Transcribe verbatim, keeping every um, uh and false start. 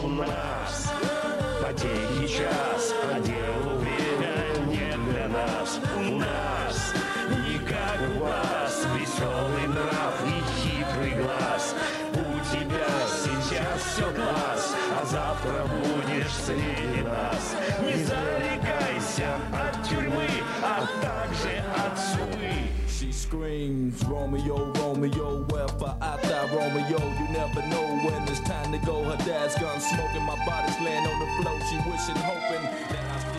у нас потехи час, а делу время не для нас. У нас не как у вас веселый нрав и хитрый глаз. У тебя сейчас все класс, а завтра будешь среди нас. Не зарекайся от тюрьмы, а также от судьбы. She screams, Romeo, Romeo, wherever I die, Romeo. You never know when it's time to go. Her dad's gun smoking, my body's laying on the floor. She wishing, hoping that I